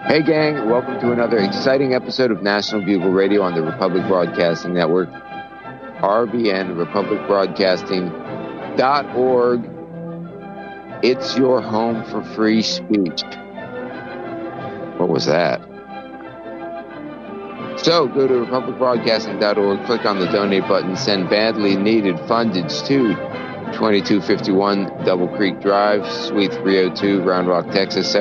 Hey gang, welcome to another exciting episode of National Bugle Radio on the Republic Broadcasting Network, RBN, republicbroadcasting.org. It's your home for free speech. What was that? So go to republicbroadcasting.org, click on the donate button, send badly needed fundage to 2251 Double Creek Drive, Suite 302, Round Rock, Texas,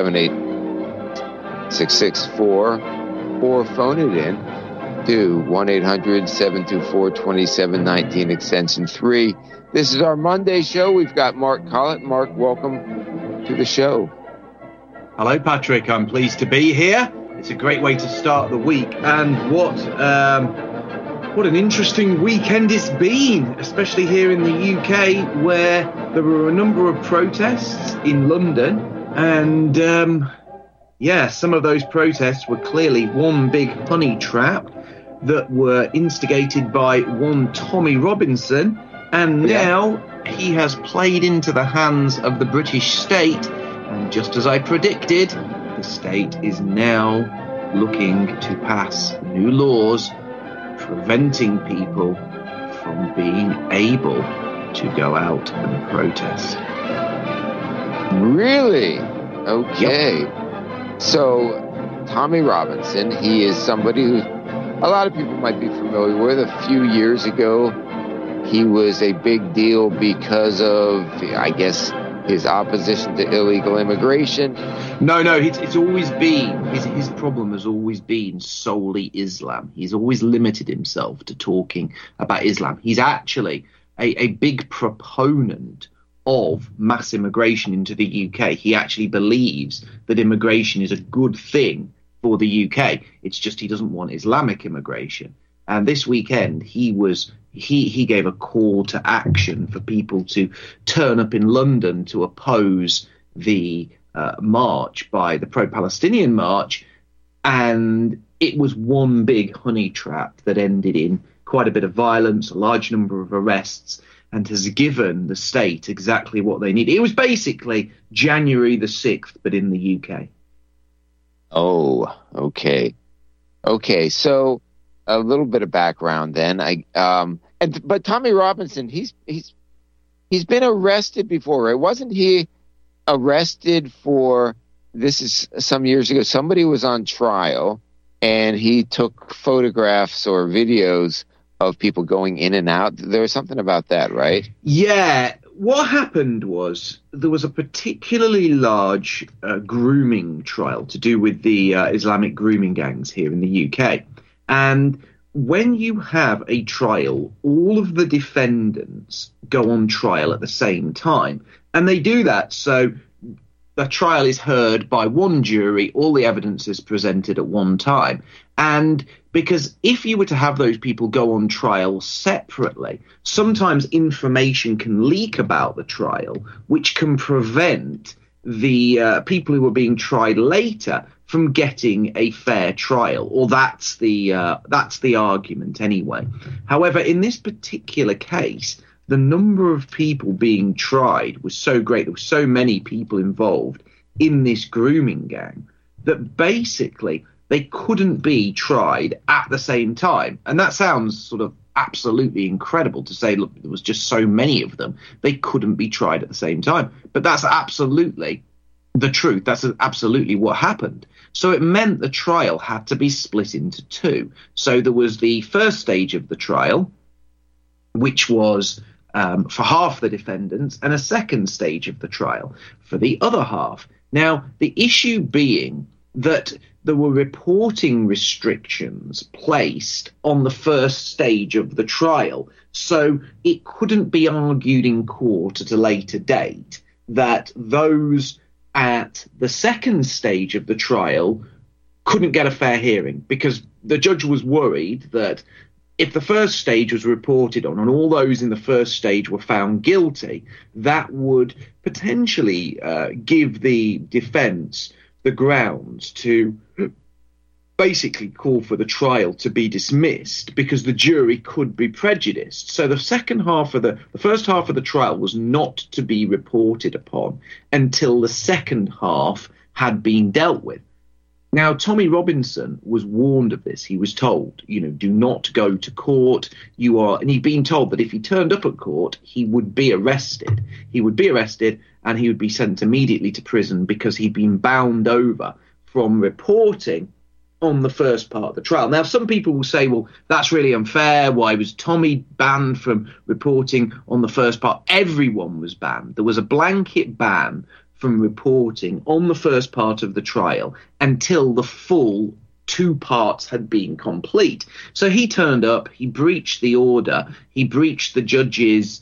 78664, or phone it in to 1-800-724-2719, extension 3. This is our Monday show. We've got Mark Collett. Mark, welcome to the show. Hello, Patrick. I'm pleased to be here. It's a great way to start the week. And what an interesting weekend it's been, especially here in the UK, where there were a number of protests in London. And, some of those protests were clearly one big honey trap that were instigated by one Tommy Robinson. And now he has played into the hands of the British state. And just as I predicted, the state is now looking to pass new laws preventing people from being able to go out and protest. Really? Okay. Yep. So, Tommy Robinson, he is somebody who a lot of people might be familiar with. A few years ago, he was a big deal because of, I guess, his opposition to illegal immigration. No, it's always been, his problem has always been solely Islam. He's always limited himself to talking about Islam. He's actually a big proponent of mass immigration into the UK. He actually believes that immigration is a good thing for the UK. It's just he doesn't want Islamic immigration. And this weekend, he gave a call to action for people to turn up in London to oppose the march by the pro-Palestinian march. And it was one big honey trap that ended in quite a bit of violence, a large number of arrests, and has given the state exactly what they need. It was basically January the 6th, but in the UK. Oh, okay. Okay, so a little bit of background then. But Tommy Robinson, he's been arrested before, right? Wasn't he arrested for, this is some years ago, somebody was on trial and he took photographs or videos of people going in and out. There was something about that, right? Yeah. What happened was there was a particularly large grooming trial to do with the Islamic grooming gangs here in the UK. And when you have a trial, all of the defendants go on trial at the same time. And they do that so the trial is heard by one jury, all the evidence is presented at one time. And because if you were to have those people go on trial separately, sometimes information can leak about the trial, which can prevent the people who are being tried later from getting a fair trial, or that's the argument anyway. However, in this particular case, the number of people being tried was so great, there were so many people involved in this grooming gang that basically they couldn't be tried at the same time. And that sounds sort of absolutely incredible to say, look, there was just so many of them, they couldn't be tried at the same time. But that's absolutely the truth. That's absolutely what happened. So it meant the trial had to be split into two. So there was the first stage of the trial, which was for half the defendants, and a second stage of the trial for the other half. Now, the issue being that there were reporting restrictions placed on the first stage of the trial, so it couldn't be argued in court at a later date that those at the second stage of the trial couldn't get a fair hearing, because the judge was worried that if the first stage was reported on and all those in the first stage were found guilty, that would potentially give the defence the grounds to basically call for the trial to be dismissed, because the jury could be prejudiced. So the first half of the trial was not to be reported upon until the second half had been dealt with. Now, Tommy Robinson was warned of this. He was told, do not go to court. And he'd been told that if he turned up at court, he would be arrested. He would be arrested and he would be sent immediately to prison because he'd been bound over from reporting on the first part of the trial. Now, some people will say, well, that's really unfair. Why was Tommy banned from reporting on the first part? Everyone was banned. There was a blanket ban from reporting on the first part of the trial until the full two parts had been complete. So he turned up, he breached the order, he breached the judge's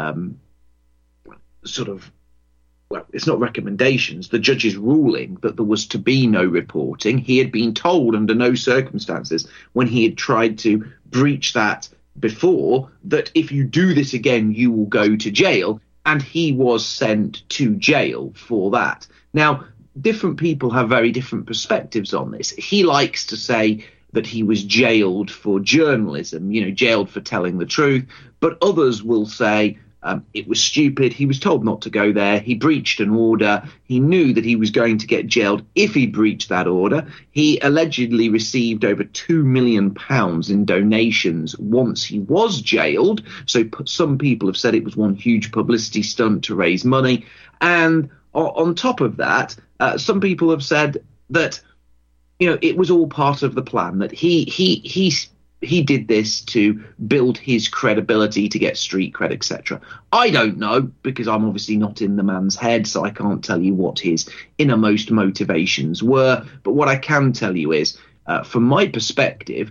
it's not recommendations, the judge's ruling that there was to be no reporting. He had been told under no circumstances when he had tried to breach that before that if you do this again, you will go to jail. And he was sent to jail for that. Now, different people have very different perspectives on this. He likes to say that he was jailed for journalism, jailed for telling the truth. But others will say it was stupid. He was told not to go there. He breached an order. He knew that he was going to get jailed if he breached that order. He allegedly received over £2 million in donations once he was jailed. So some people have said it was one huge publicity stunt to raise money. And on top of that, some people have said that, it was all part of the plan, that he did this to build his credibility, to get street cred, etc. I don't know, because I'm obviously not in the man's head, so I can't tell you what his innermost motivations were. But what I can tell you is, from my perspective,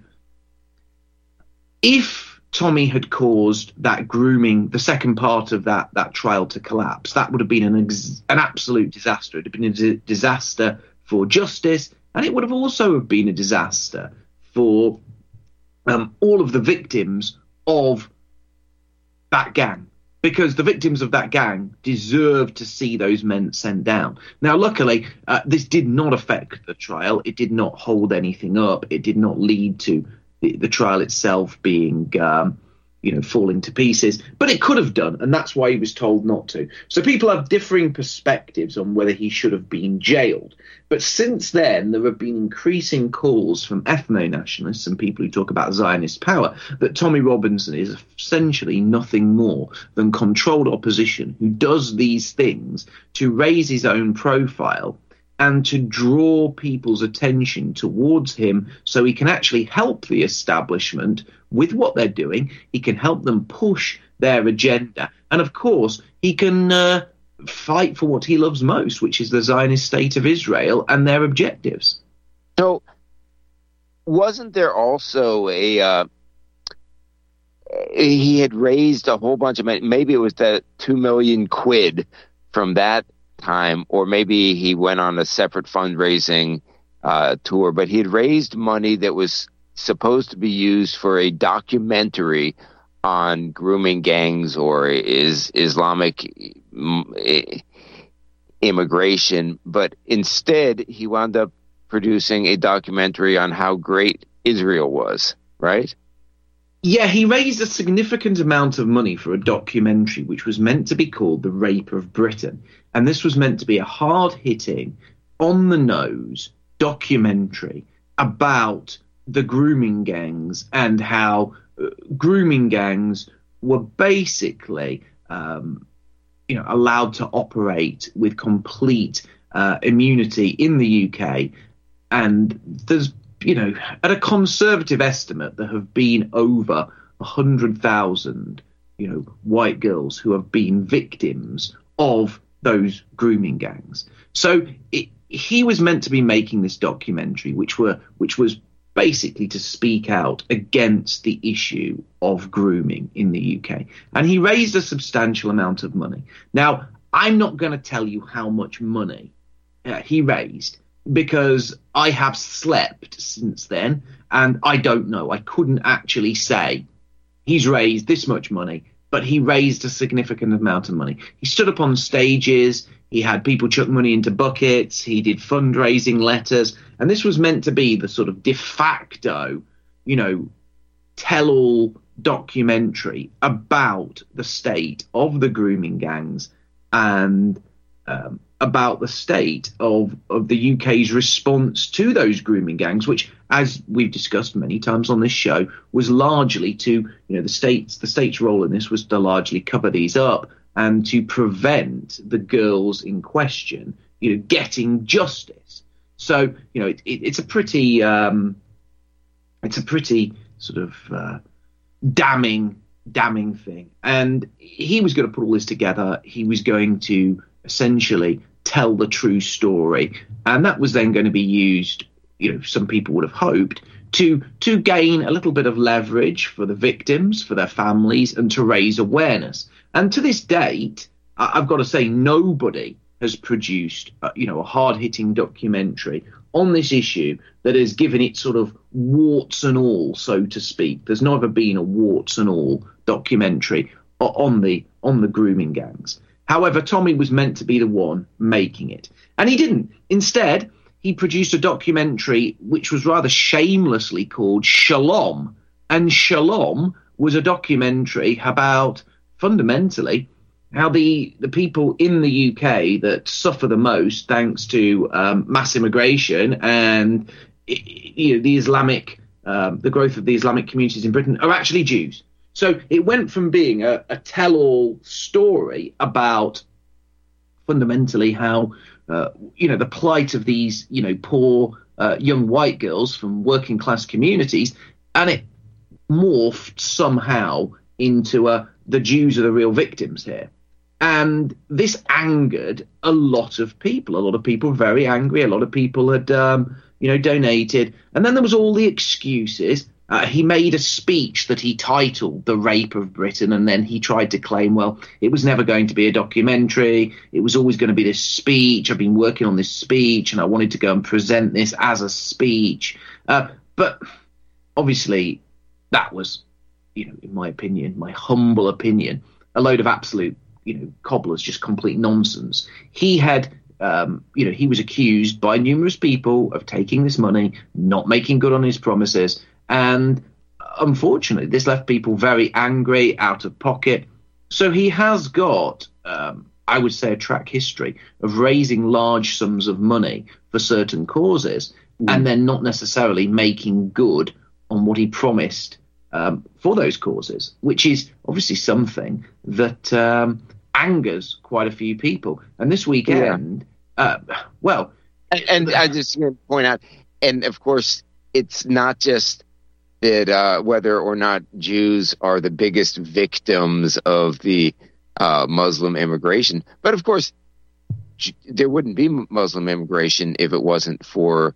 if Tommy had caused that grooming, the second part of that trial to collapse, that would have been an absolute disaster. It would have been a disaster for justice, and it would have also been a disaster for all of the victims of that gang, because the victims of that gang deserve to see those men sent down. Now, luckily, this did not affect the trial. It did not hold anything up. It did not lead to the trial itself being falling to pieces, but it could have done, and that's why he was told not to. So people have differing perspectives on whether he should have been jailed. But since then, there have been increasing calls from ethno-nationalists and people who talk about Zionist power that Tommy Robinson is essentially nothing more than controlled opposition who does these things to raise his own profile and to draw people's attention towards him so he can actually help the establishment with what they're doing. He can help them push their agenda. And, of course, he can fight for what he loves most, which is the Zionist state of Israel and their objectives. So wasn't there also he had raised a whole bunch of money, maybe it was the 2 million quid from that time, or maybe he went on a separate fundraising tour, but he had raised money that was supposed to be used for a documentary on grooming gangs or Islamic immigration, but instead he wound up producing a documentary on how great Israel was, right? Yeah, he raised a significant amount of money for a documentary which was meant to be called The Rape of Britain. And this was meant to be a hard-hitting, on-the-nose documentary about the grooming gangs and how grooming gangs were basically allowed to operate with complete immunity in the UK. And there's, at a conservative estimate, there have been over 100,000, white girls who have been victims of those grooming gangs. So he was meant to be making this documentary, which was basically to speak out against the issue of grooming in the UK. And he raised a substantial amount of money. Now, I'm not going to tell you how much money he raised, because I have slept since then, and I don't know. I couldn't actually say he's raised this much money, but he raised a significant amount of money. He stood up on stages, he had people chuck money into buckets, he did fundraising letters, and this was meant to be the sort of de facto, tell-all documentary about the state of the grooming gangs and about the state of the UK's response to those grooming gangs, which, as we've discussed many times on this show, was largely to, the state's role in this was to largely cover these up and to prevent the girls in question, getting justice. So, it's a pretty sort of damning thing. And he was going to put all this together. He was going to essentially tell the true story, and that was then going to be used, some people would have hoped, to gain a little bit of leverage for the victims, for their families, and to raise awareness. And to this date, I've got to say, nobody has produced a hard-hitting documentary on this issue that has given it sort of warts and all, so to speak. There's never been a warts and all documentary on the grooming gangs. However, Tommy was meant to be the one making it, and he didn't. Instead, he produced a documentary which was rather shamelessly called Shalom. And Shalom was a documentary about, fundamentally, how the people in the UK that suffer the most thanks to mass immigration and the growth of the Islamic communities in Britain are actually Jews. So it went from being a tell-all story about fundamentally how the plight of these poor young white girls from working class communities, and it morphed somehow into the Jews are the real victims here. And this angered a lot of people. A lot of people were very angry. A lot of people had donated. And then there was all the excuses. He made a speech that he titled The Rape of Britain, and then he tried to claim, well, it was never going to be a documentary. It was always going to be this speech. I've been working on this speech, and I wanted to go and present this as a speech. But obviously that was, in my opinion, my humble opinion, a load of absolute, cobblers, just complete nonsense. He had he was accused by numerous people of taking this money, not making good on his promises. And unfortunately, this left people very angry, out of pocket. So he has got, I would say, a track history of raising large sums of money for certain causes and then not necessarily making good on what he promised for those causes, which is obviously something that angers quite a few people. And this weekend, And I just want to point out, and of course, it's not just that whether or not Jews are the biggest victims of the Muslim immigration, but of course, there wouldn't be Muslim immigration if it wasn't for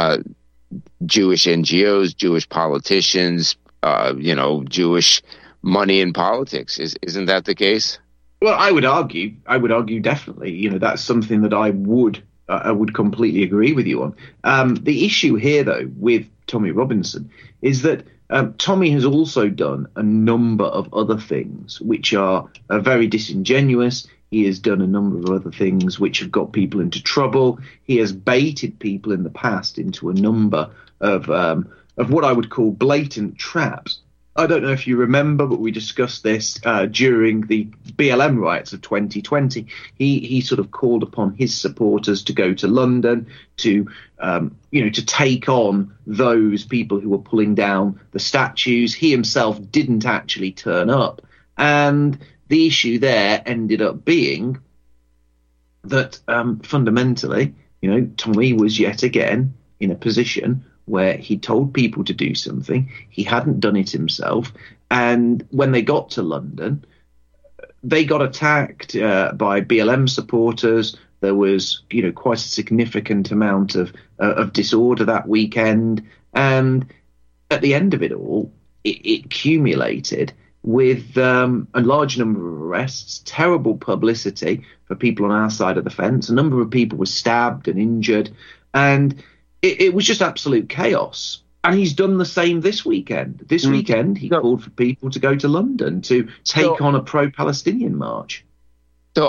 Jewish NGOs, Jewish politicians, Jewish money in politics. Isn't that the case? Well, I would argue definitely. That's something that I would completely agree with you on. The issue here, though, with Tommy Robinson is that Tommy has also done a number of other things which are very disingenuous. He has done a number of other things which have got people into trouble. He has baited people in the past into a number of what I would call blatant traps. I don't know if you remember, but we discussed this during the BLM riots of 2020. He sort of called upon his supporters to go to London to take on those people who were pulling down the statues. He himself didn't actually turn up. And the issue there ended up being that fundamentally, Tommy was yet again in a position where he told people to do something. He hadn't done it himself. And when they got to London, they got attacked by BLM supporters. There was, quite a significant amount of disorder that weekend. And at the end of it all, it accumulated with a large number of arrests, terrible publicity for people on our side of the fence. A number of people were stabbed and injured. And it was just absolute chaos. And he's done the same this weekend. This weekend, he called for people to go to London to take on a pro-Palestinian march. So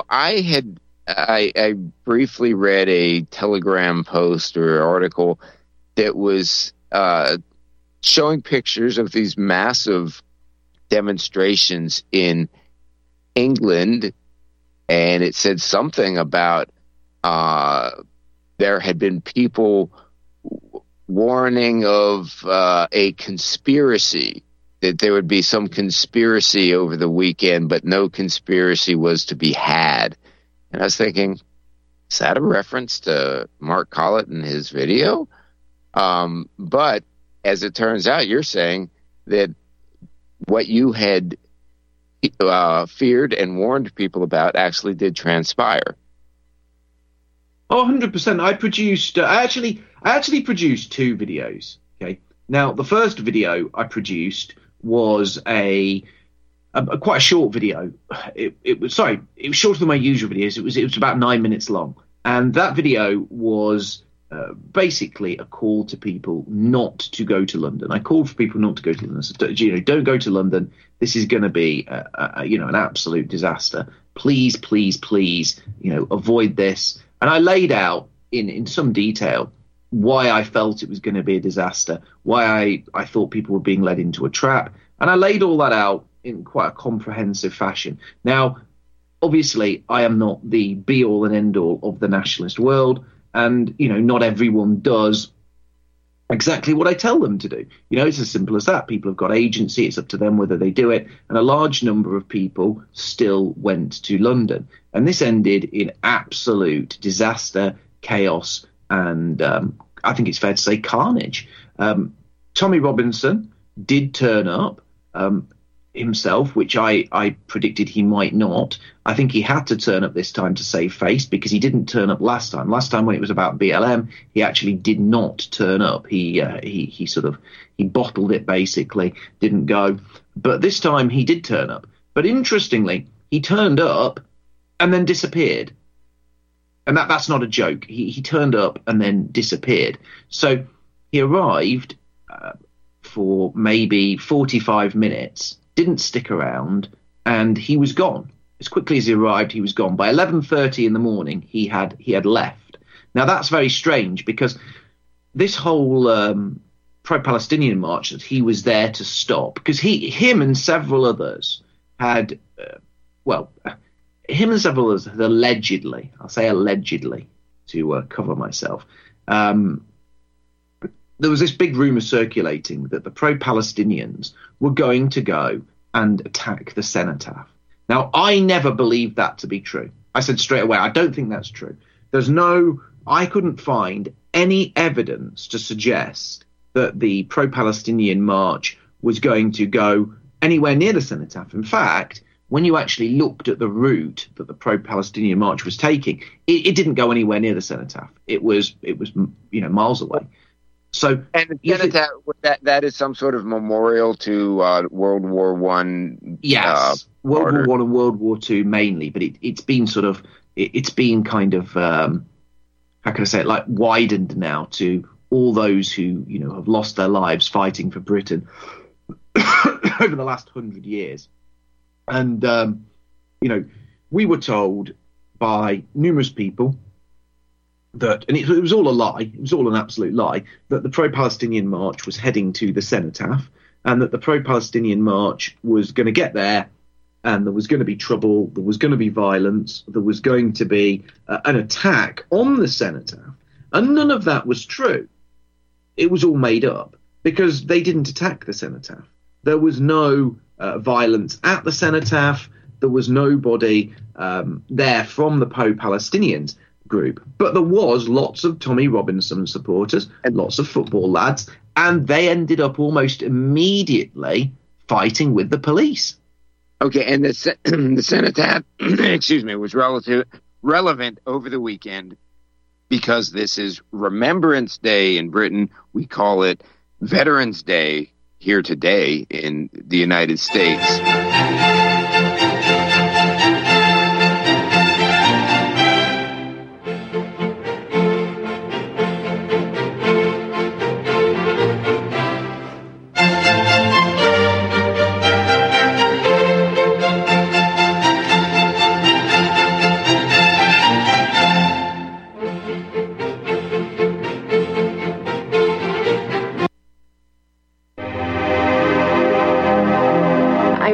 I briefly read a Telegram post or article that was showing pictures of these massive demonstrations in England, and it said something about there had been people warning of a conspiracy, that there would be some conspiracy over the weekend, but no conspiracy was to be had. And I was thinking, is that a reference to Mark Collett and his video? But as it turns out, you're saying that what you had feared and warned people about actually did transpire. Oh, 100%. I actually produced two videos. Okay. Now, the first video I produced was a quite a short video. It was shorter than my usual videos. It was about 9 minutes long, and that video was basically a call to people not to go to London. I called for people not to go to London. So, don't go to London. This is going to be an absolute disaster. Please, please, please, avoid this. And I laid out in some detail why I felt it was going to be a disaster, why I thought people were being led into a trap. And I laid all that out in quite a comprehensive fashion. Now, obviously, I am not the be-all and end-all of the nationalist world. And, not everyone does exactly what I tell them to do. It's as simple as that. People have got agency. It's up to them whether they do it. And a large number of people still went to London. And this ended in absolute disaster, chaos, and I think it's fair to say carnage. Tommy Robinson did turn up himself, which I predicted he might not. I think he had to turn up this time to save face, because he didn't turn up last time. Last time when it was about BLM, he actually did not turn up. He bottled it, basically, didn't go. But this time he did turn up. But interestingly, he turned up and then disappeared. And that's not a joke. He turned up and then disappeared. So he arrived for maybe 45 minutes, didn't stick around, and he was gone. As quickly as he arrived, he was gone. By 11:30 in the morning, he had left. Now, that's very strange, because this whole pro-Palestinian march that he was there to stop, because him and several others had, him and several others had allegedly, I'll say allegedly to cover myself, there was this big rumour circulating that the pro-Palestinians were going to go and attack the cenotaph. Now, I never believed that to be true. I said straight away, I don't think that's true. I couldn't find any evidence to suggest that the pro-Palestinian march was going to go anywhere near the cenotaph. In fact, when you actually looked at the route that the pro-Palestinian march was taking, it didn't go anywhere near the cenotaph. It was miles away. So, and that is some sort of memorial to World War One. Yes, World War One and World War Two mainly, but it's been kind of how can I say it, like widened now to all those who have lost their lives fighting for Britain over the last 100 years. And we were told by numerous people that, and it was all a lie, it was all an absolute lie, that the pro-Palestinian march was heading to the cenotaph, and that the pro-Palestinian march was going to get there, and there was going to be trouble, there was going to be violence, there was going to be an attack on the cenotaph. And none of that was true. It was all made up, because they didn't attack the cenotaph. There was no violence at the cenotaph. There was nobody there from the pro-Palestinians group, but there was lots of Tommy Robinson supporters and lots of football lads, and they ended up almost immediately fighting with the police. Okay, and the cenotaph, excuse me, was relevant over the weekend because this is Remembrance Day in Britain. We call it Veterans Day here today in the United States.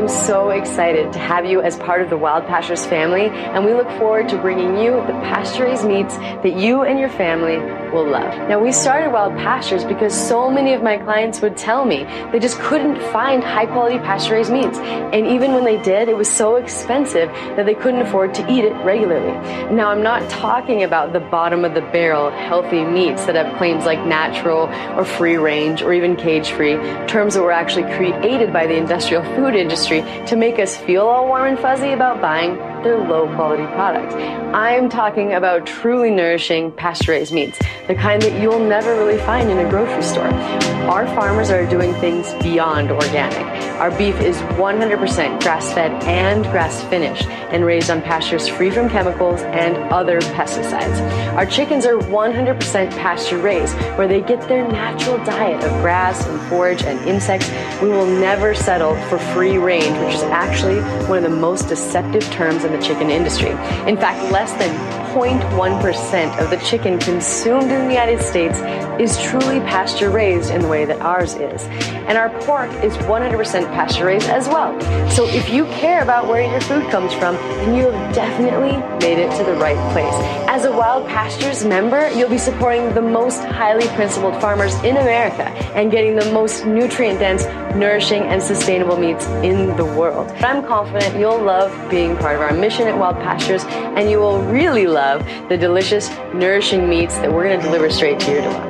am so excited to have you as part of the Wild Pastures family, and we look forward to bringing you the pasture-raised meats that you and your family will love. Now, we started Wild Pastures because so many of my clients would tell me they just couldn't find high-quality pasture-raised meats, and even when they did, it was so expensive that they couldn't afford to eat it regularly. Now, I'm not talking about the bottom-of-the-barrel healthy meats that have claims like natural or free-range or even cage-free, terms that were actually created by the industrial food industry to make us feel all warm and fuzzy about buying their low-quality products. I'm talking about truly nourishing pasture-raised meats, the kind that you'll never really find in a grocery store. Our farmers are doing things beyond organic. Our beef is 100% grass-fed and grass-finished and raised on pastures free from chemicals and other pesticides. Our chickens are 100% pasture-raised, where they get their natural diet of grass and forage and insects. We will never settle for free range, which is actually one of the most deceptive terms in the chicken industry. In fact, less than 0.1% of the chicken consumed in the United States is truly pasture-raised in the way that ours is. And our pork is 100% pasture-raised as well. So if you care about where your food comes from, then you have definitely made it to the right place. As a Wild Pastures member, you'll be supporting the most highly principled farmers in America and getting the most nutrient-dense, nourishing, and sustainable meats in the world. I'm confident you'll love being part of our mission at Wild Pastures, and you will really love the delicious, nourishing meats that we're going to deliver straight to your door.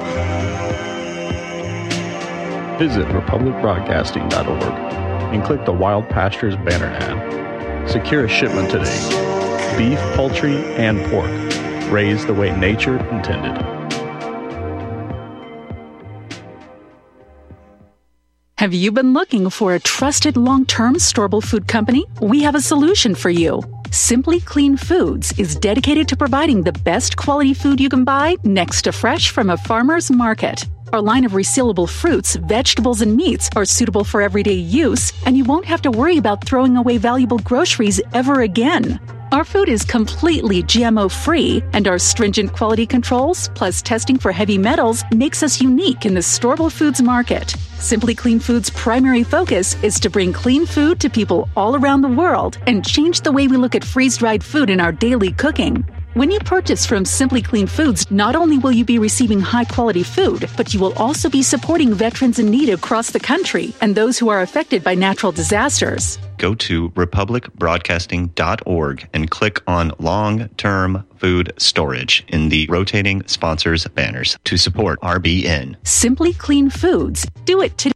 Visit republicbroadcasting.org and click the Wild Pastures banner ad. Secure a shipment today. Beef, poultry, and pork, raised the way nature intended. Have you been looking for a trusted long-term storable food company? We have a solution for you. Simply Clean Foods is dedicated to providing the best quality food you can buy next to fresh from a farmer's market. Our line of resealable fruits, vegetables, and meats are suitable for everyday use, and you won't have to worry about throwing away valuable groceries ever again. Our food is completely GMO-free, and our stringent quality controls, plus testing for heavy metals, makes us unique in the storable foods market. Simply Clean Foods' primary focus is to bring clean food to people all around the world and change the way we look at freeze-dried food in our daily cooking. When you purchase from Simply Clean Foods, not only will you be receiving high-quality food, but you will also be supporting veterans in need across the country and those who are affected by natural disasters. Go to republicbroadcasting.org and click on Long-Term Food Storage in the rotating sponsors banners to support RBN. Simply Clean Foods. Do it today.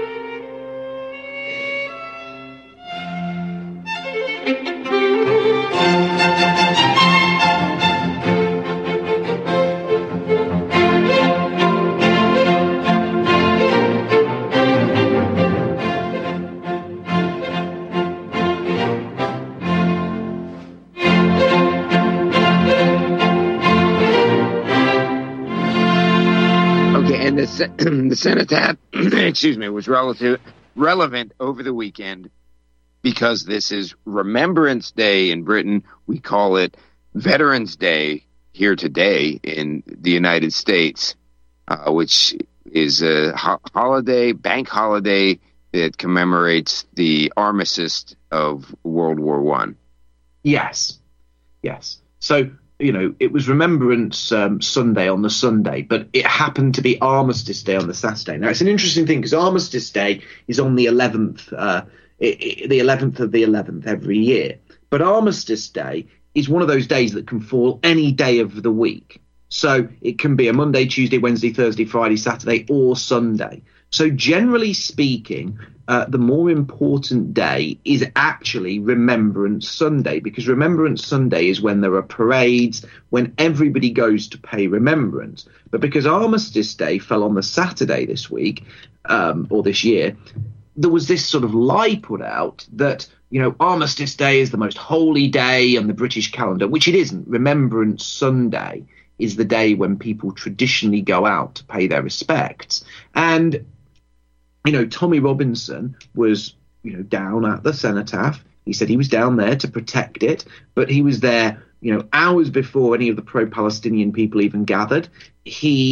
The cenotaph, was relevant over the weekend because this is Remembrance Day in Britain. We call it Veterans Day here today in the United States, which is a bank holiday that commemorates the armistice of World War I. Yes. So, it was Remembrance Sunday on the Sunday, but it happened to be Armistice Day on the Saturday. Now, it's an interesting thing because Armistice Day is on the 11th, the 11th of the 11th every year. But Armistice Day is one of those days that can fall any day of the week. So it can be a Monday, Tuesday, Wednesday, Thursday, Friday, Saturday, or Sunday. So generally speaking, the more important day is actually Remembrance Sunday, because Remembrance Sunday is when there are parades, when everybody goes to pay remembrance. But because Armistice Day fell on the Saturday this week, or this year, there was this sort of lie put out that, Armistice Day is the most holy day on the British calendar, which it isn't. Remembrance Sunday is the day when people traditionally go out to pay their respects. And Tommy Robinson was, down at the cenotaph. He said he was down there to protect it, but he was there, hours before any of the pro-Palestinian people even gathered. He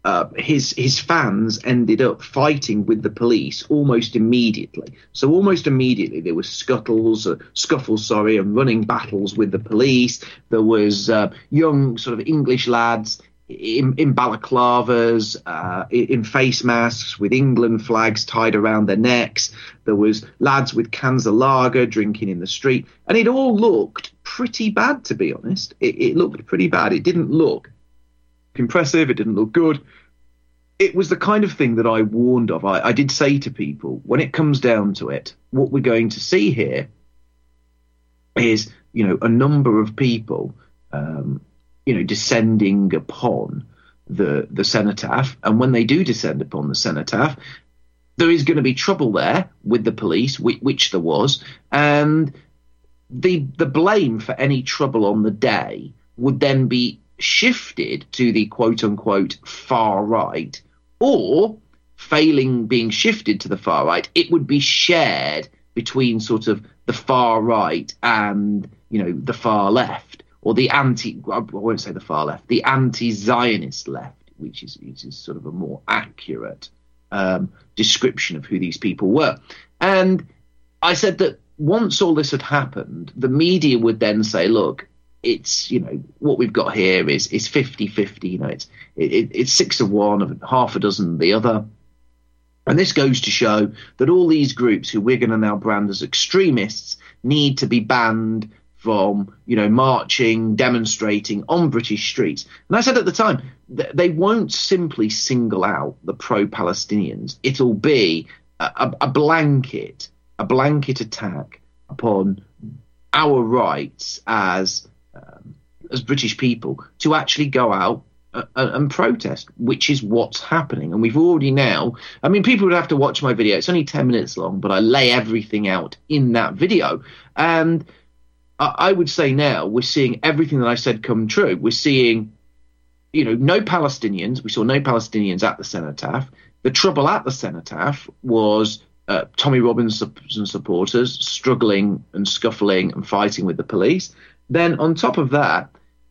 his fans ended up fighting with the police almost immediately. So almost immediately there was scuffles, and running battles with the police. There was young sort of English lads in balaclavas, in face masks with England flags tied around their necks. There was lads with cans of lager drinking in the street. And it all looked pretty bad, to be honest. It looked pretty bad. It didn't look impressive. It didn't look good. It was the kind of thing that I warned of. I did say to people, when it comes down to it, what we're going to see here is, a number of people descending upon the cenotaph. And when they do descend upon the cenotaph, there is going to be trouble there with the police, which there was. And the blame for any trouble on the day would then be shifted to the quote-unquote far right, or failing being shifted to the far right, it would be shared between sort of the far right and, the far left. Or I won't say the far left, the anti-Zionist left, which is sort of a more accurate description of who these people were. And I said that once all this had happened, the media would then say, look, it's, what we've got here is 50-50, it's 6 of one, of half a dozen of the other. And this goes to show that all these groups who we're going to now brand as extremists need to be banned from, marching, demonstrating on British streets. And I said at the time, they won't simply single out the pro-Palestinians. It'll be a blanket attack upon our rights as British people to actually go out and protest, which is what's happening. And we've already now, people would have to watch my video. It's only 10 minutes long, but I lay everything out in that video. And I would say now we're seeing everything that I said come true. We're seeing, no Palestinians. We saw no Palestinians at the cenotaph. The trouble at the cenotaph was Tommy Robinson supporters struggling and scuffling and fighting with the police. Then on top of that,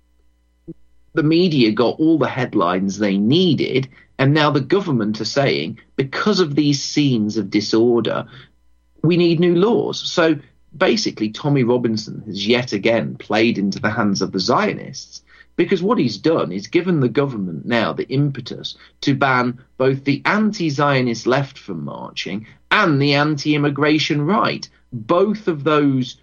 the media got all the headlines they needed, and now the government are saying, because of these scenes of disorder, we need new laws. So basically, Tommy Robinson has yet again played into the hands of the Zionists, because what he's done is given the government now the impetus to ban both the anti-Zionist left from marching and the anti-immigration right. Both of those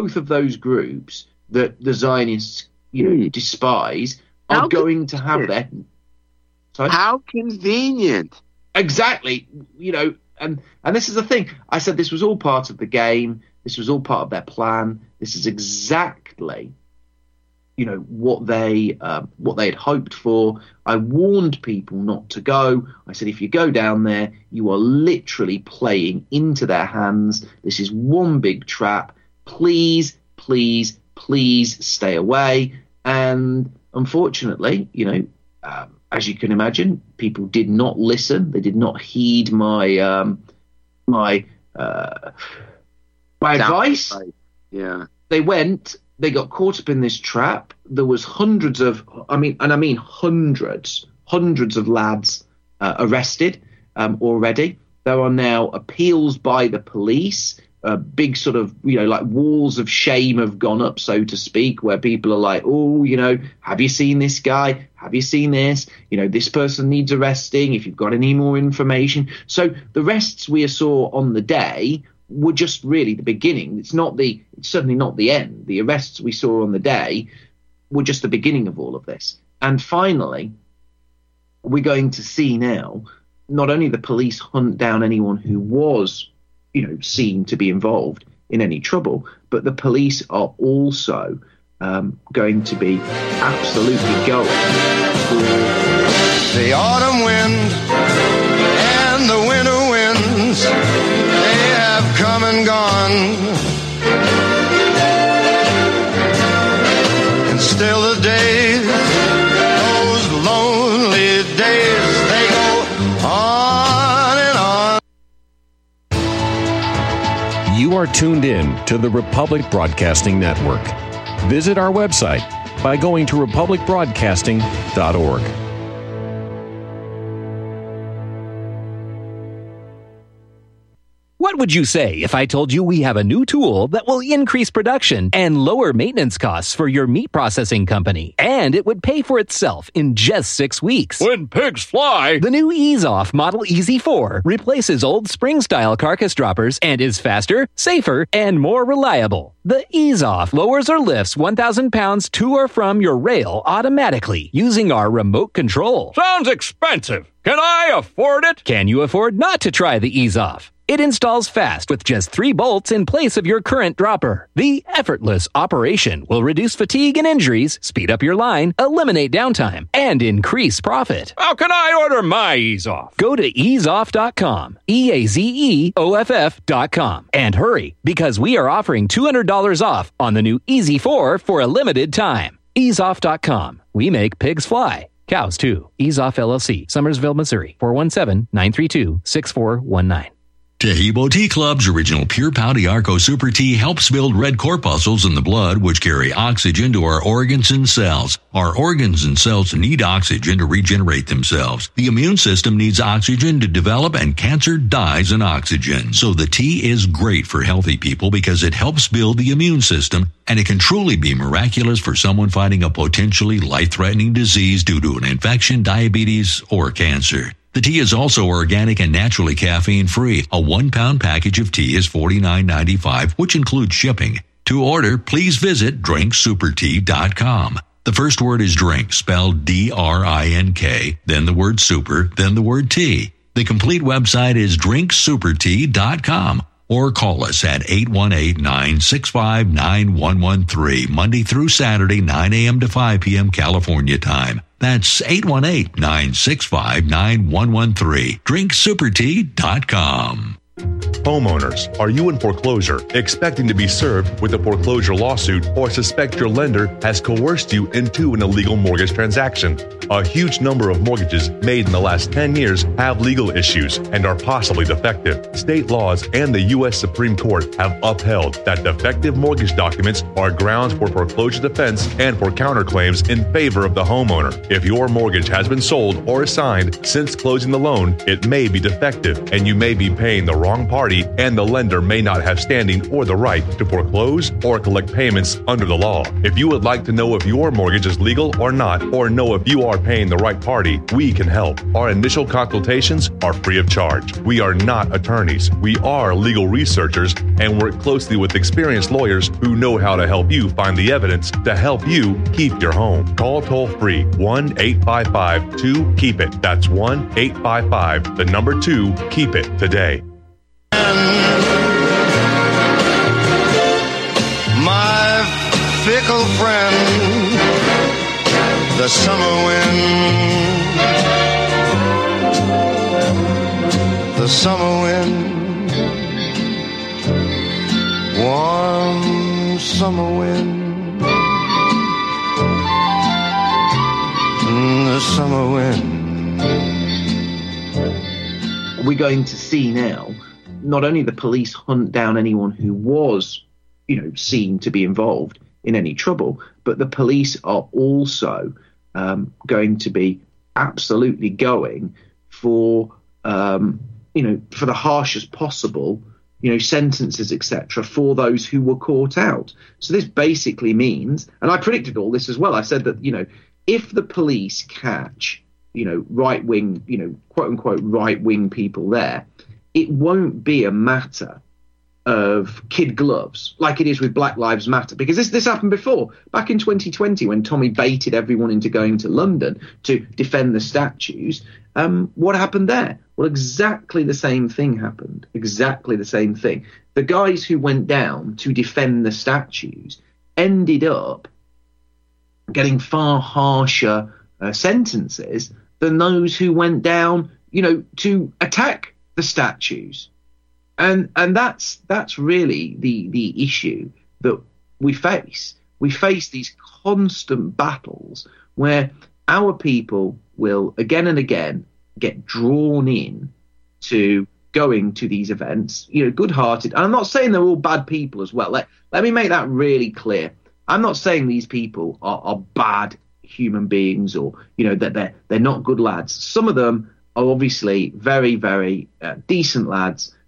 groups that the Zionists despise are going to have their... Sorry? How convenient. Exactly. And this is the thing. I said this was all part of the game. This was all part of their plan. This is exactly, what they had hoped for. I warned people not to go. I said, if you go down there, you are literally playing into their hands. This is one big trap. Please, please, please stay away. And unfortunately, as you can imagine, people did not listen. They did not heed my advice. Yeah. They got caught up in this trap. There was hundreds of lads arrested already. There are now appeals by the police. Big sort of, like walls of shame have gone up, so to speak, where people are like, oh, have you seen this guy? Have you seen this? This person needs arresting. If you've got any more information. So the arrests we saw on the day were just really the beginning. It's certainly not the end. The arrests we saw on the day were just the beginning of all of this. And finally, we're going to see now not only the police hunt down anyone who was, seen to be involved in any trouble, but the police are also going to be absolutely going for the autumn wind and the winter winds. They have come and gone, and still the days, those lonely days, they go on and on. You are tuned in to the Republic Broadcasting Network. Visit our website by going to republicbroadcasting.org. What would you say if I told you we have a new tool that will increase production and lower maintenance costs for your meat processing company? And it would pay for itself in just 6 weeks. When pigs fly! The new EaseOff Model Easy 4 replaces old spring-style carcass droppers and is faster, safer, and more reliable. The EaseOff lowers or lifts 1,000 pounds to or from your rail automatically using our remote control. Sounds expensive. Can I afford it? Can you afford not to try the EaseOff? It installs fast with just 3 bolts in place of your current dropper. The effortless operation will reduce fatigue and injuries, speed up your line, eliminate downtime, and increase profit. How can I order my EaseOff? Go to easeoff.com, EAZEOFF.com, and hurry, because we are offering $200 off on the new Easy 4 for a limited time. Easeoff.com. We make pigs fly. Cows, too. EaseOff LLC, Summersville, Missouri, 417-932-6419. Tahibo Tea Club's original Pure Pau Arco Super Tea helps build red corpuscles in the blood, which carry oxygen to our organs and cells. Our organs and cells need oxygen to regenerate themselves. The immune system needs oxygen to develop, and cancer dies in oxygen. So the tea is great for healthy people because it helps build the immune system, and it can truly be miraculous for someone fighting a potentially life-threatening disease due to an infection, diabetes, or cancer. The tea is also organic and naturally caffeine-free. A 1-pound package of tea is $49.95, which includes shipping. To order, please visit drinksupertea.com. The first word is drink, spelled D-R-I-N-K, then the word super, then the word tea. The complete website is drinksupertea.com. Or call us at 818-965-9113, Monday through Saturday, 9 a.m. to 5 p.m. California time. That's 818-965-9113, drinksupertea.com. Homeowners, are you in foreclosure, expecting to be served with a foreclosure lawsuit, or suspect your lender has coerced you into an illegal mortgage transaction? A huge number of mortgages made in the last 10 years have legal issues and are possibly defective. State laws and the U.S. Supreme Court have upheld that defective mortgage documents are grounds for foreclosure defense and for counterclaims in favor of the homeowner. If your mortgage has been sold or assigned since closing the loan, it may be defective, and you may be paying the wrong party, and the lender may not have standing or the right to foreclose or collect payments under the law. If you would like to know if your mortgage is legal or not, or know if you are paying the right party, we can help. Our initial consultations are free of charge. We are not attorneys. We are legal researchers and work closely with experienced lawyers who know how to help you find the evidence to help you keep your home. Call toll-free 1-855-2-KEEP-IT. That's 1-855-2-KEEP-IT today. My fickle friend, the summer wind, the summer wind, warm summer wind, the summer wind. We're going to see now not only the police hunt down anyone who was, seen to be involved in any trouble, but the police are also going to be absolutely going for, for the harshest possible, sentences, etc., for those who were caught out. So this basically means, and I predicted all this as well, I said that, if the police catch, right-wing, quote-unquote right-wing people there, it won't be a matter of kid gloves like it is with Black Lives Matter, because this happened before. Back in 2020, when Tommy baited everyone into going to London to defend the statues, what happened there? Well, exactly the same thing happened. Exactly the same thing. The guys who went down to defend the statues ended up getting far harsher sentences than those who went down, to attack the statues. And that's really the issue that we face. We face these constant battles where our people will again and again get drawn in to going to these events, good-hearted. And I'm not saying they're all bad people as well. Let me make that really clear. I'm not saying these people are bad human beings or, that they're not good lads. Some of them are obviously very, very decent lads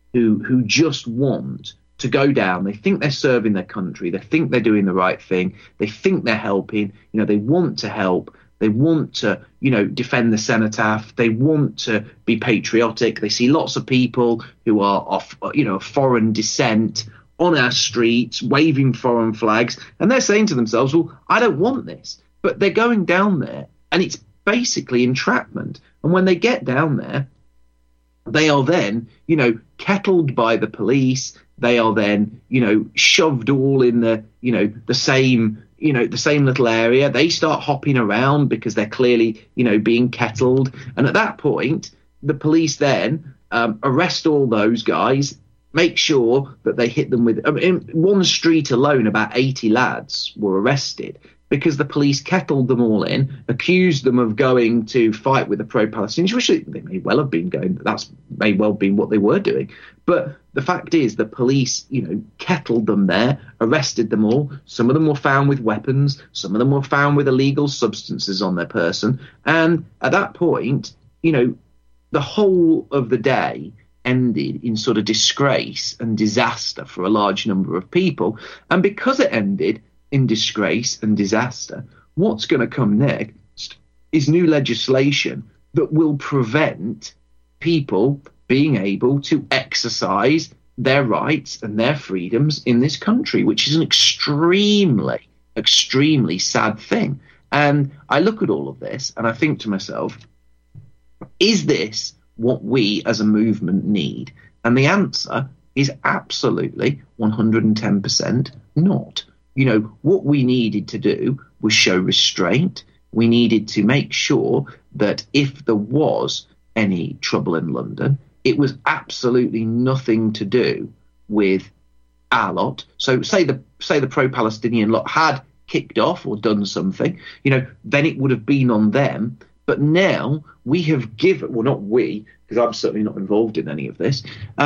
who just want to go down. They think they're serving their country. They think they're doing the right thing. They think they're helping. They want to help. They want to, defend the cenotaph. They want to be patriotic. They see lots of people who are of foreign descent on our streets, waving foreign flags, and they're saying to themselves, well, I don't want this. But they're going down there, and it's basically entrapment. And when they get down there, they are then, kettled by the police. They are then, shoved all in the same little area. They start hopping around because they're clearly, being kettled. And at that point, the police then arrest all those guys, make sure that they hit them with, in one street alone, about 80 lads were arrested because the police kettled them all in, accused them of going to fight with the pro-Palestinians, which they may well have been going. That's may well been what they were doing. But the fact is, the police, kettled them there, arrested them all. Some of them were found with weapons. Some of them were found with illegal substances on their person. And at that point, the whole of the day ended in sort of disgrace and disaster for a large number of people. And because it ended in disgrace and disaster, what's going to come next is new legislation that will prevent people being able to exercise their rights and their freedoms in this country, which is an extremely, extremely sad thing. And I look at all of this and I think to myself, is this what we as a movement need? And the answer is absolutely 110% not. What we needed to do was show restraint. We needed to make sure that if there was any trouble in London, it was absolutely nothing to do with our lot. So say the pro-Palestinian lot had kicked off or done something, then it would have been on them. But now we have given, well, not we, because I'm certainly not involved in any of this,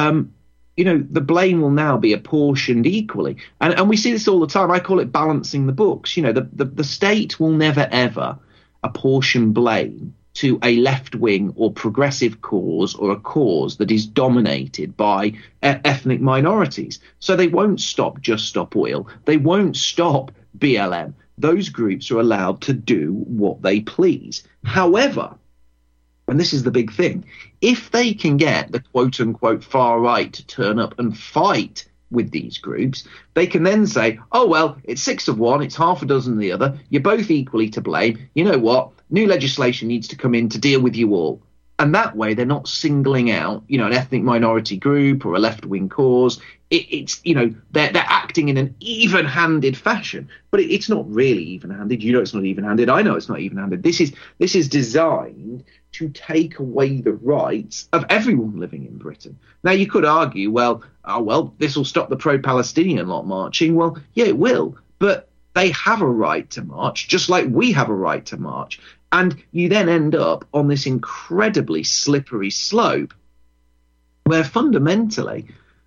the blame will now be apportioned equally. And we see this all the time. I call it balancing the books. The state will never, ever apportion blame to a left-wing or progressive cause or a cause that is dominated by ethnic minorities. So they won't stop Just Stop Oil. They won't stop BLM. Those groups are allowed to do what they please. However, and this is the big thing, if they can get the quote-unquote far right to turn up and fight with these groups, they can then say, oh, well, it's 6 of one, it's half a dozen of the other, you're both equally to blame. You know what? New legislation needs to come in to deal with you all. And that way they're not singling out, an ethnic minority group or a left-wing cause. They're acting in an even-handed fashion, but it's not really even-handed. It's not even-handed. I know it's not even-handed. This is designed to take away the rights of everyone living in Britain. Now, you could argue, this will stop the pro-Palestinian lot marching. Well, yeah, it will, but they have a right to march, just like we have a right to march. And you then end up on this incredibly slippery slope where fundamentally,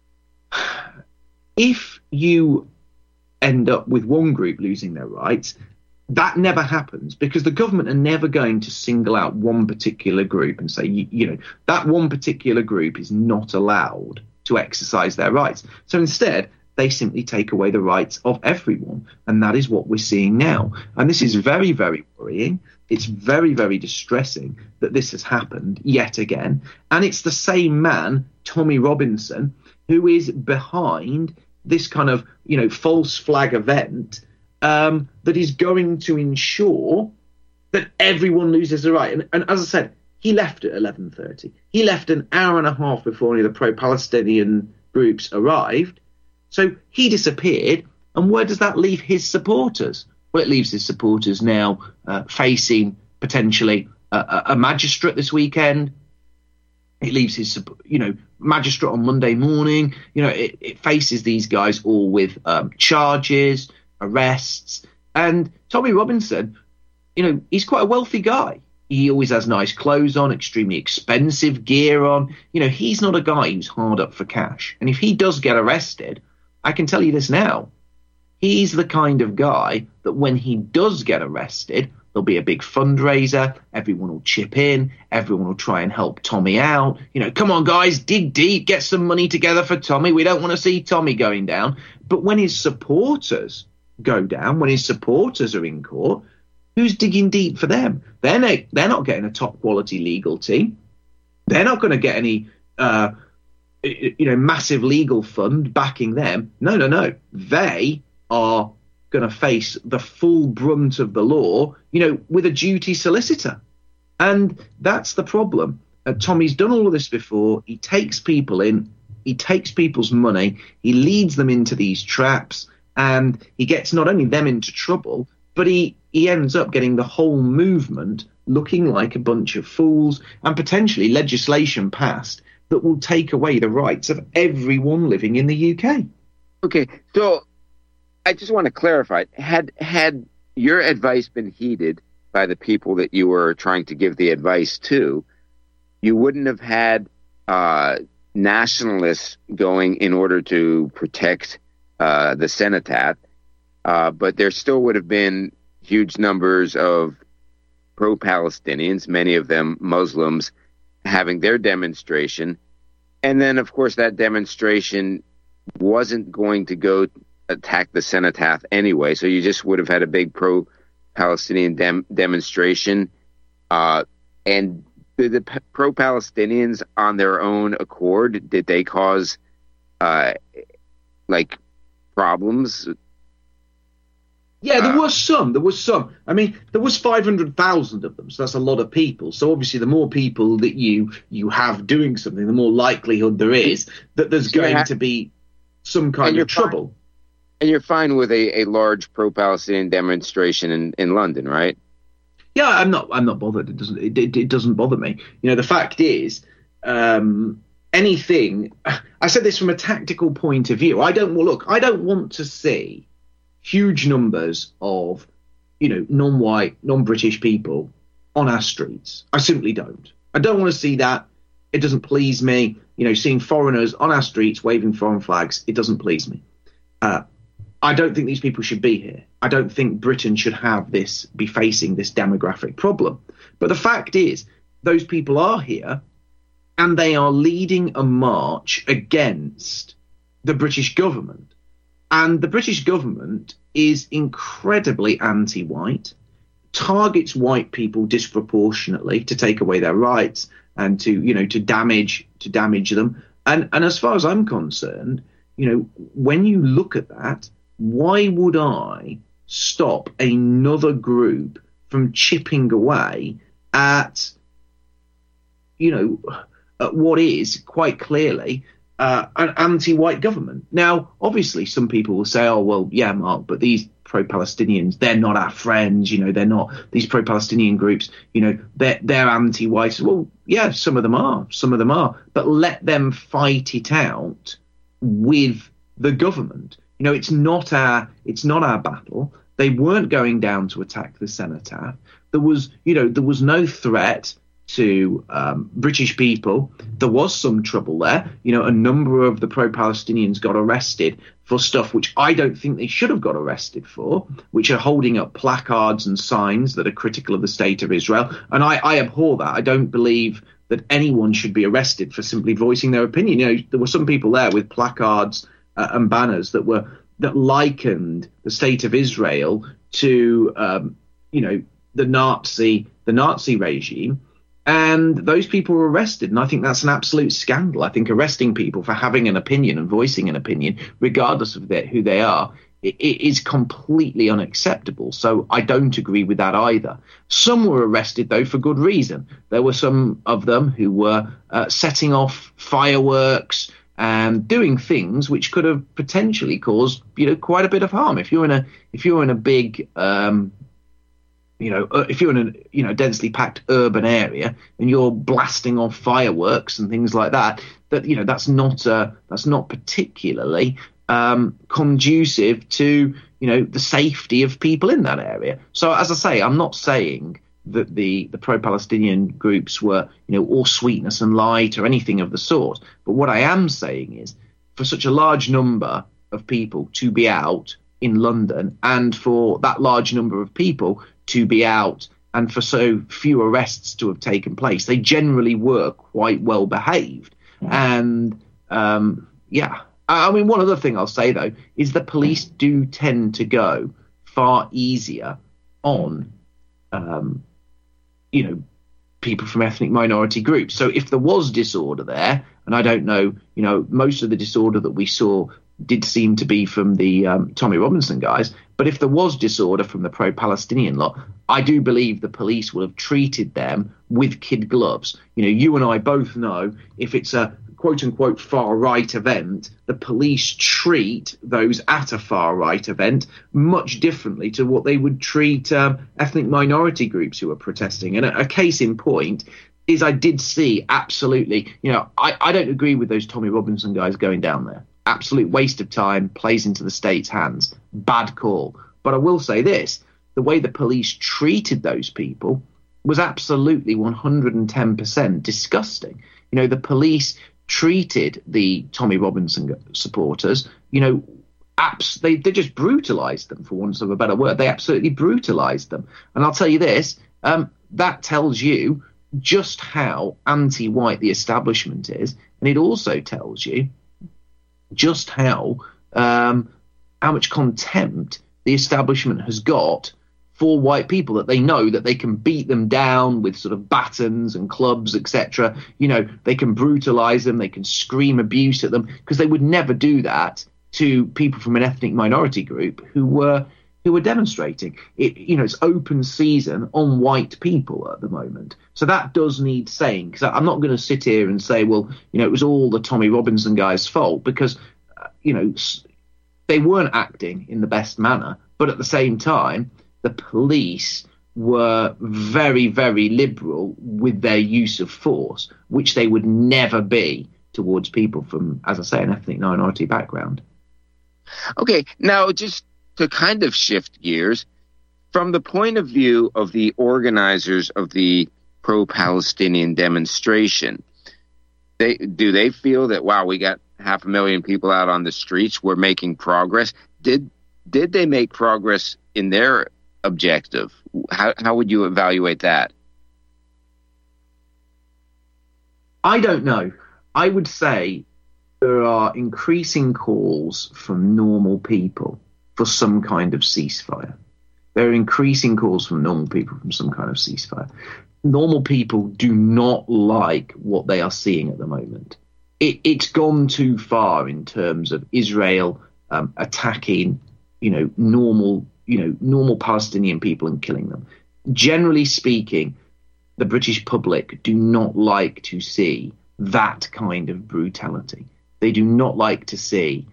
if you end up with one group losing their rights, that never happens because the government are never going to single out one particular group and say, that one particular group is not allowed to exercise their rights. So instead, they simply take away the rights of everyone. And that is what we're seeing now. And this is very, very worrying. It's very, very distressing that this has happened yet again. And it's the same man, Tommy Robinson, who is behind this kind of, false flag event that is going to ensure that everyone loses the right. And as I said, he left at 11:30. He left an hour and a half before any of the pro-Palestinian groups arrived. So he disappeared. And where does that leave his supporters? Well, it leaves his supporters now facing potentially a magistrate this weekend. It leaves his, magistrate on Monday morning. It faces these guys all with charges, arrests. And Tommy Robinson, he's quite a wealthy guy. He always has nice clothes on, extremely expensive gear on. He's not a guy who's hard up for cash. And if he does get arrested, I can tell you this now, he's the kind of guy that when he does get arrested, There'll be a big fundraiser. Everyone will chip in. Everyone will try and help Tommy out. Come on, guys, dig deep, get some money together for Tommy. We don't want to see Tommy going down. But when his supporters go down, when his supporters are in court, who's digging deep for them? They're not getting a top quality legal team. They're not going to get any, massive legal fund backing them. No. They are going to face the full brunt of the law, with a duty solicitor. And that's the problem. Tommy's done all of this before. He takes people in. He takes people's money. He leads them into these traps. And he gets not only them into trouble, but he ends up getting the whole movement looking like a bunch of fools, and potentially legislation passed that will take away the rights of everyone living in the UK. Okay, so I just want to clarify. Had your advice been heeded by the people that you were trying to give the advice to, you wouldn't have had nationalists going in order to protect the cenotaph, but there still would have been huge numbers of pro-Palestinians, many of them Muslims, having their demonstration. And then, of course, that demonstration wasn't going to go attack the cenotaph anyway, so you just would have had a big pro-Palestinian demonstration. And the pro-Palestinians, on their own accord, did they cause problems? Yeah, there was some. I mean, there was 500,000 of them, so that's a lot of people. So obviously, the more people that you have doing something, the more likelihood there is that there's going to be some kind of trouble. And you're fine with a large pro-Palestinian demonstration in London, right? Yeah, I'm not bothered. It doesn't bother me. The fact is, anything. I said this from a tactical point of view. I don't want to see huge numbers of, non-white, non-British people on our streets. I simply don't. I don't want to see that. It doesn't please me. Seeing foreigners on our streets waving foreign flags, it doesn't please me. I don't think these people should be here. I don't think Britain should be facing this demographic problem. But the fact is, those people are here, and they are leading a march against the British government. And the British government is incredibly anti-white, targets white people disproportionately to take away their rights and to damage them. And as far as I'm concerned, when you look at that, why would I stop another group from chipping away at what is quite clearly an anti-white government? Now, obviously, some people will say, "Oh, well, yeah, Mark, but these pro-Palestinians, they're not our friends. They're not these pro-Palestinian groups. They're anti-white." Well, yeah, some of them are, but let them fight it out with the government. It's not our battle. They weren't going down to attack the cenotaph. There was no threat to British people. There was some trouble there. A number of the pro-Palestinians got arrested for stuff which I don't think they should have got arrested for, which are holding up placards and signs that are critical of the state of Israel. And I abhor that. I don't believe that anyone should be arrested for simply voicing their opinion. There were some people there with placards and banners that likened the state of Israel to the Nazi regime. And those people were arrested, and I think that's an absolute scandal. I think arresting people for having an opinion and voicing an opinion, regardless of who they are, it is completely unacceptable. So I don't agree with that either. Some were arrested, though, for good reason. There were some of them who were setting off fireworks and doing things which could have potentially caused, quite a bit of harm. If you're in a big if you're in a densely packed urban area and you're blasting off fireworks and things like that, that's not particularly conducive to the safety of people in that area. So as I say, I'm not saying that the pro-Palestinian groups were all sweetness and light or anything of the sort. But what I am saying is, for such a large number of people to be out in London, and for that large number of people to be out and for so few arrests to have taken place. They generally were quite well behaved. And I mean, one other thing I'll say, though, is the police do tend to go far easier on, people from ethnic minority groups. So if there was disorder there, and I don't know, most of the disorder that we saw did seem to be from the Tommy Robinson guys, but if there was disorder from the pro-Palestinian lot, I do believe the police will have treated them with kid gloves. You and I both know if it's a quote-unquote far-right event, the police treat those at a far-right event much differently to what they would treat ethnic minority groups who are protesting. And a case in point is I did see absolutely, I don't agree with those Tommy Robinson guys going down there. Absolute waste of time, plays into the state's hands. Bad call. But I will say this, the way the police treated those people was absolutely 110% disgusting. The police treated the Tommy Robinson supporters, they just brutalized them, for want of a better word. They absolutely brutalized them. And I'll tell you this, that tells you just how anti-white the establishment is. And it also tells you just how much contempt the establishment has got for white people, that they know that they can beat them down with sort of batons and clubs, etc. They can brutalize them, they can scream abuse at them, because they would never do that to people from an ethnic minority group who were demonstrating. It's open season on white people at the moment. So that does need saying, because I'm not going to sit here and say, well, it was all the Tommy Robinson guys' fault, because, they weren't acting in the best manner. But at the same time, the police were very, very liberal with their use of force, which they would never be towards people from, as I say, an ethnic minority background. Okay, now just to kind of shift gears, from the point of view of the organizers of the pro-Palestinian demonstration, do they feel that, wow, we got 500,000 people out on the streets, we're making progress? Did they make progress in their objective? How would you evaluate that? I don't know. I would say there are increasing calls from normal people for some kind of ceasefire. There are increasing calls from normal people from some kind of ceasefire. Normal people do not like what they are seeing at the moment. It's gone too far in terms of Israel attacking, normal Palestinian people and killing them. Generally speaking, the British public do not like to see that kind of brutality. They do not like to see,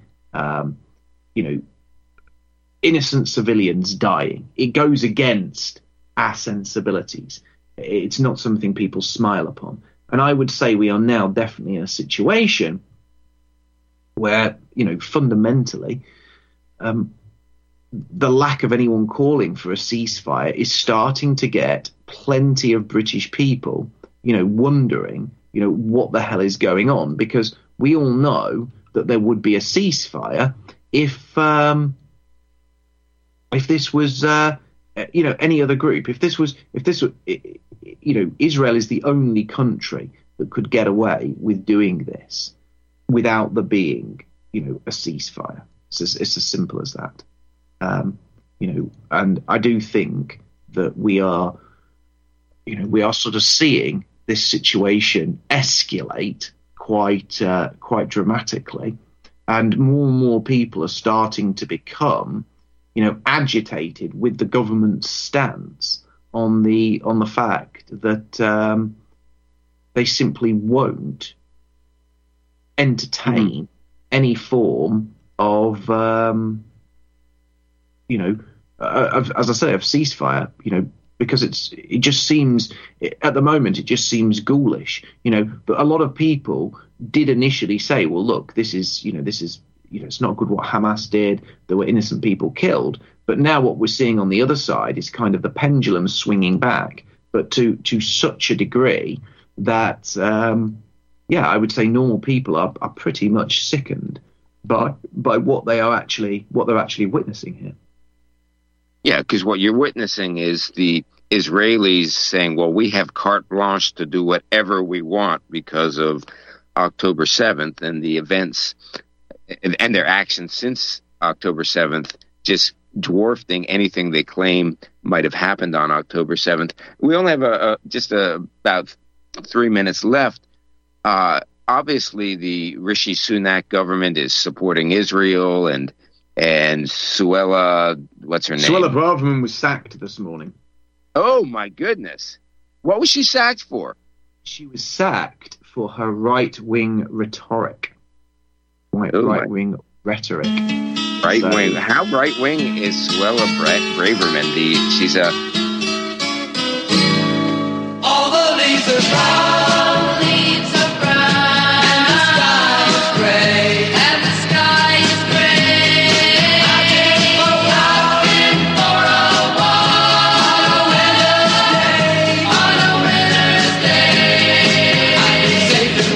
innocent civilians dying. It goes against our sensibilities. It's not something people smile upon. And I would say we are now definitely in a situation where, fundamentally, the lack of anyone calling for a ceasefire is starting to get plenty of British people, wondering, what the hell is going on? Because we all know that there would be a ceasefire if this was, any other group. If this was, Israel is the only country that could get away with doing this without there being, a ceasefire. It's as simple as that. And I do think that we are sort of seeing this situation escalate quite dramatically, and more people are starting to become, agitated with the government's stance on the fact that they simply won't entertain any form of as I say, of ceasefire, because it just seems, at the moment, it just seems ghoulish, but a lot of people did initially say, well, look, this is, it's not good what Hamas did. There were innocent people killed. But now what we're seeing on the other side is kind of the pendulum swinging back, but to such a degree that, I would say normal people are pretty much sickened by what they're actually witnessing here. Yeah, because what you're witnessing is the Israelis saying, well, we have carte blanche to do whatever we want because of October 7th and the events and their actions since October 7th, just dwarfing anything they claim might have happened on October 7th. We only have about 3 minutes left. Obviously, the Rishi Sunak government is supporting Israel, and Suella, what's her name? Suella Braverman was sacked this morning. Oh, my goodness. What was she sacked for? She was sacked for her right-wing rhetoric. Right-wing rhetoric. Right-wing. How right-wing is Suella Braverman? She's a... All the leaves are brown, leaves are brown, and the sky is gray, and the sky is gray. I've been for a walk on a winter's day, I've been safe and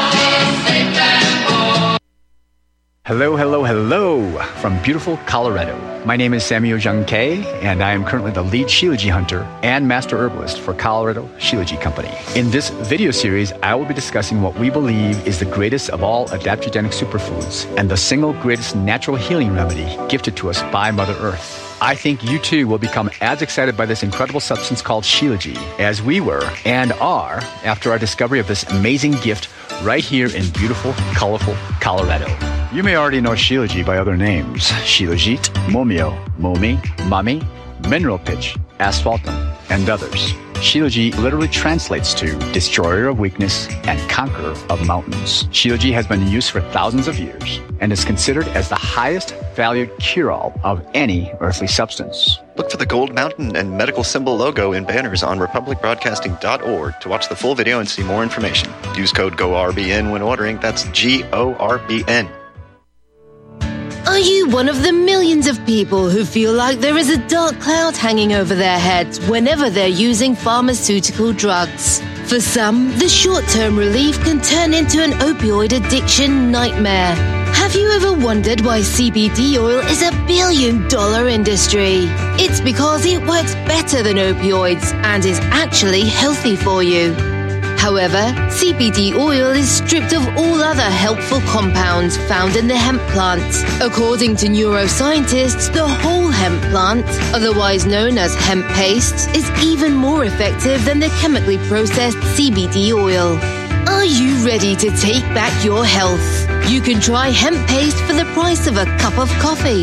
warm. Hello, hello, hello from beautiful Colorado. My name is Samuel Jung Kei, and I am currently the lead Shilajit hunter and master herbalist for Colorado Shilajit Company. In this video series, I will be discussing what we believe is the greatest of all adaptogenic superfoods and the single greatest natural healing remedy gifted to us by Mother Earth. I think you too will become as excited by this incredible substance called Shilajit as we were and are after our discovery of this amazing gift right here in beautiful, colorful Colorado. You may already know Shilajit by other names: Shilajit, Momio, Momi, Mami, Mineral Pitch, Asphaltum, and others. Shilajit literally translates to destroyer of weakness and conqueror of mountains. Shilajit has been in use for thousands of years and is considered as the highest valued cure-all of any earthly substance. Look for the gold mountain and medical symbol logo in banners on republicbroadcasting.org to watch the full video and see more information. Use code GORBN when ordering. That's GORBN. Are you one of the millions of people who feel like there is a dark cloud hanging over their heads whenever they're using pharmaceutical drugs? For some, the short-term relief can turn into an opioid addiction nightmare. Have you ever wondered why CBD oil is a billion-dollar industry? It's because it works better than opioids and is actually healthy for you. However, CBD oil is stripped of all other helpful compounds found in the hemp plant. According to neuroscientists, the whole hemp plant, otherwise known as hemp paste, is even more effective than the chemically processed CBD oil. Are you ready to take back your health? You can try hemp paste for the price of a cup of coffee.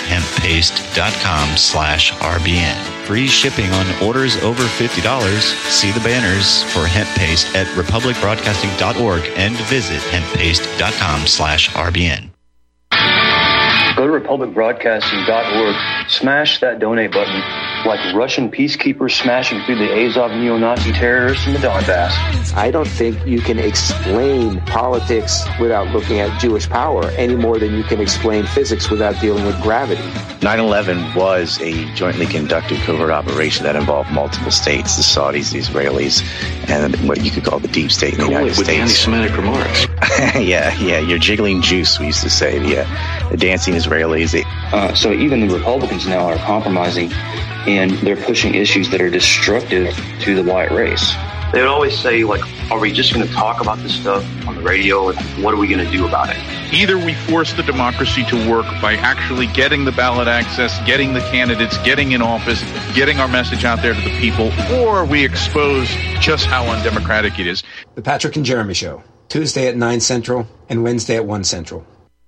Hemppaste.com/RBN. Free shipping on orders over $50. See the banners for hemp paste at republicbroadcasting.org and visit hemppaste.com/RBN. Go to republicbroadcasting.org, smash that donate button like Russian peacekeepers smashing through the Azov neo-Nazi terrorists in the Donbass. I don't think you can explain politics without looking at Jewish power any more than you can explain physics without dealing with gravity. 9/11 was a jointly conducted covert operation that involved multiple states, the Saudis, the Israelis, and what you could call the deep state in the United States. With anti-Semitic remarks. yeah, you're jiggling juice, we used to say. The dancing Israelis. So even the Republicans now are compromising, and they're pushing issues that are destructive to the white race. They would always say, like, are we just going to talk about this stuff on the radio, or what are we going to do about it? Either we force the democracy to work by actually getting the ballot access, getting the candidates, getting in office, getting our message out there to the people, or we expose just how undemocratic it is. The Patrick and Jeremy Show, Tuesday at 9 Central and Wednesday at 1 Central.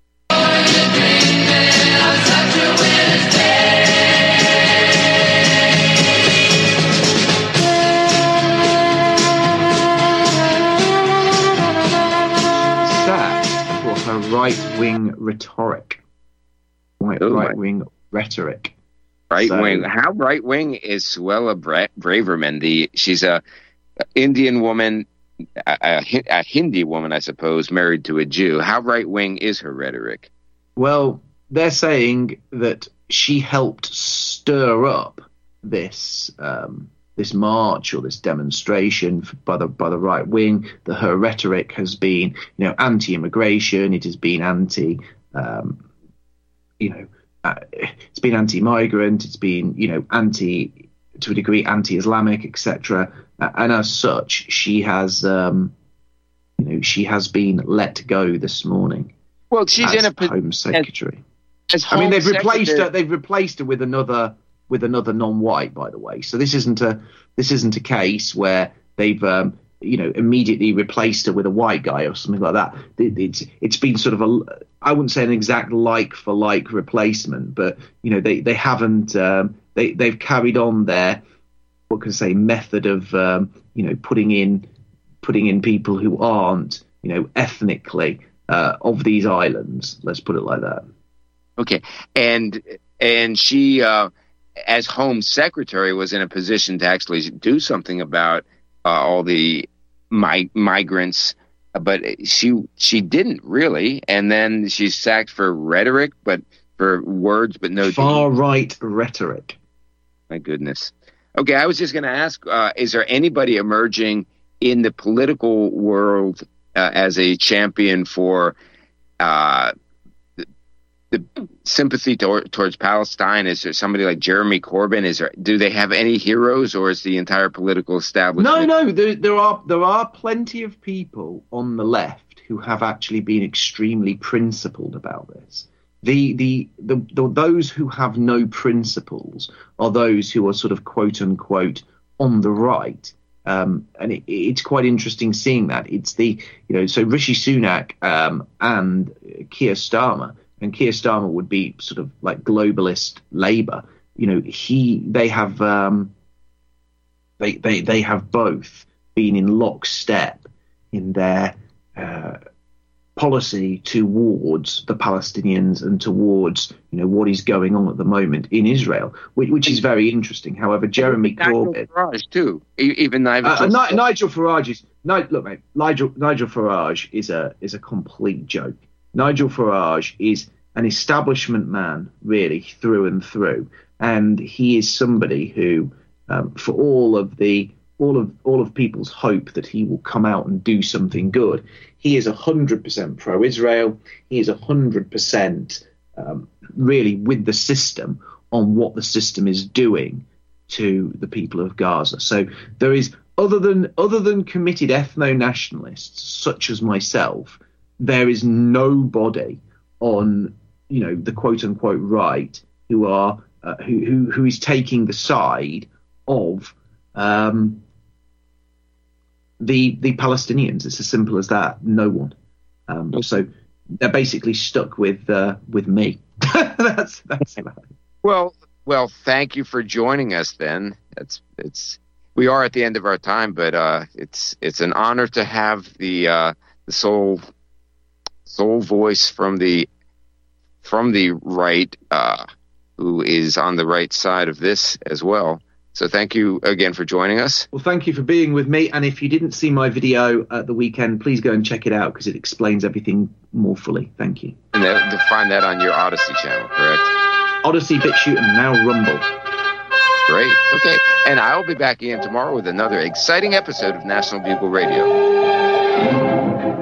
Right-wing rhetoric. Right-wing rhetoric. Right-wing. How right-wing is Suella Braverman? She's a Indian woman, a Hindi woman, I suppose, married to a Jew. How right-wing is her rhetoric? Well, they're saying that she helped stir up this this march or this demonstration by the right wing. That her rhetoric has been, anti-immigration. It has been anti, it's been anti-migrant, it's been, to a degree, anti-Islamic, etc. And as such, she has been let go this morning. Well, she's in a Home Secretary. They've replaced her with another non-white, by the way. So this isn't a case where they've immediately replaced her with a white guy or something like that. It's been sort of I wouldn't say an exact like for like replacement, but they haven't they've carried on their method of putting in people who aren't ethnically of these islands. Let's put it like that. Okay, and she as Home Secretary was in a position to actually do something about all the migrants, but she didn't really, and then she's sacked for rhetoric, but for words, but no far-right rhetoric. My goodness. Okay, I was just going to ask, is there anybody emerging in the political world as a champion for the sympathy towards Palestine? Is there somebody like Jeremy Corbyn? Do they have any heroes, or is the entire political establishment? No. There are plenty of people on the left who have actually been extremely principled about this. Those who have no principles are those who are sort of quote unquote on the right. And it's quite interesting seeing that. It's so Rishi Sunak and Keir Starmer. And Keir Starmer would be sort of like globalist Labour. They have both been in lockstep in their policy towards the Palestinians and towards what is going on at the moment in Israel, which is very interesting. However, Jeremy Corbyn, Farage too, even Nigel Farage is look, mate. Nigel Farage is a complete joke. Nigel Farage is an establishment man, really, through and through, and he is somebody who, for all of people's hope that he will come out and do something good, he is 100% pro-Israel. He is 100% really with the system on what the system is doing to the people of Gaza. So there is, other than committed ethno-nationalists such as myself, there is nobody on the quote unquote right who are who is taking the side of the Palestinians. It's as simple as that. No one. So they're basically stuck with me. that's Well, thank you for joining us. Then we are at the end of our time, but it's an honor to have the sole voice from the right, who is on the right side of this as well. So thank you again for joining us. Well, thank you for being with me. And if you didn't see my video at the weekend, please go and check it out because it explains everything more fully. Thank you. And to find that on your Odyssey channel, correct? Odyssey, BitChute, and now Rumble. Great. Okay. And I'll be back again tomorrow with another exciting episode of National Bugle Radio.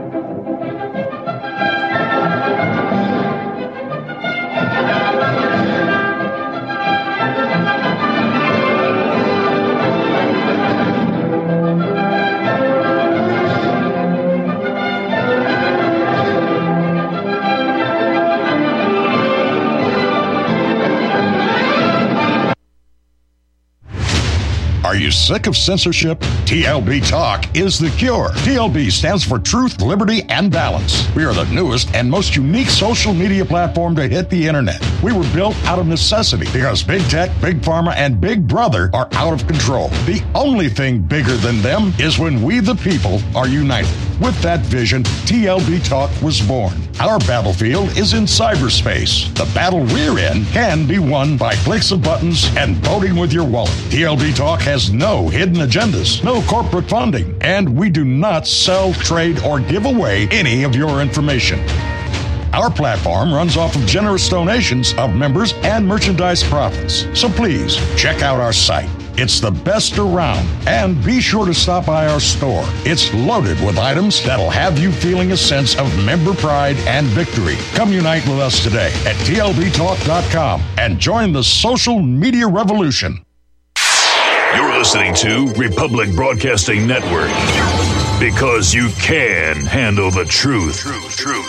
Are you sick of censorship? TLB Talk is the cure. TLB stands for Truth, Liberty, and Balance. We are the newest and most unique social media platform to hit the internet. We were built out of necessity because Big Tech, Big Pharma, and Big Brother are out of control. The only thing bigger than them is when we, the people, are united. With that vision, TLB Talk was born. Our battlefield is in cyberspace. The battle we're in can be won by clicks of buttons and voting with your wallet. TLB Talk has no hidden agendas, no corporate funding, and we do not sell, trade, or give away any of your information. Our platform runs off of generous donations of members and merchandise profits. So please check out our site. It's the best around. And be sure to stop by our store. It's loaded with items that'll have you feeling a sense of member pride and victory. Come unite with us today at TLBTalk.com and join the social media revolution. You're listening to Republic Broadcasting Network, because you can handle the truth.